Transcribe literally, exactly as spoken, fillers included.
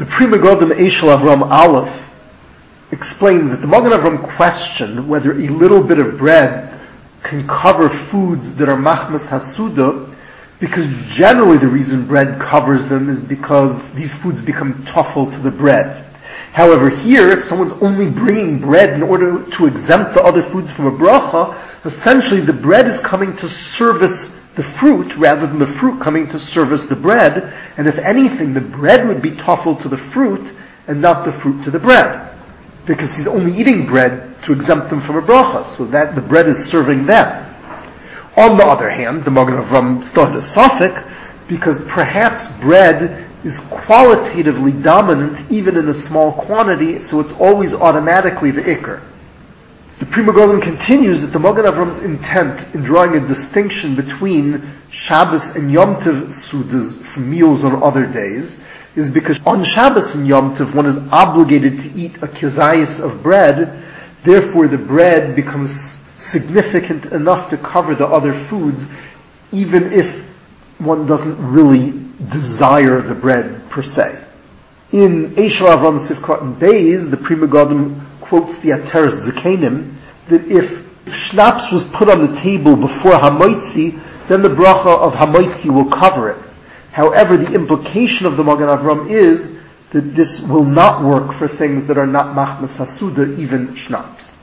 The Pri Megadim Eshel Avram Aleph explains that the Magen Avram questioned whether a little bit of bread can cover foods that are machmas hasuda, because generally the reason bread covers them is because these foods become toughl to the bread. However, here, if someone's only bringing bread in order to exempt the other foods from a bracha, essentially the bread is coming to service the fruit rather than the fruit coming to service the bread. And if anything, the bread would be toughl to the fruit and not the fruit to the bread, because he's only eating bread to exempt them from a bracha, so that the bread is serving them. On the other hand, the Magen Avram still had a suffix, because perhaps bread is qualitatively dominant even in a small quantity, so it's always automatically the ikr. The Pri Megadim continues that the Magen Avram's intent in drawing a distinction between Shabbos and Yom Tov Sudas from meals on other days is because on Shabbos and Yom Tov one is obligated to eat a kezayis of bread, therefore the bread becomes significant enough to cover the other foods, even if one doesn't really desire the bread per se. In Eshel Avram Sivkot and Beis, the Pri Megadim quotes the Ateres Zakenim that if schnapps was put on the table before Hamoitzi, then the bracha of Hamoitzi will cover it. However, the implication of the Magen Avram is that this will not work for things that are not machmas hasuda, even schnapps.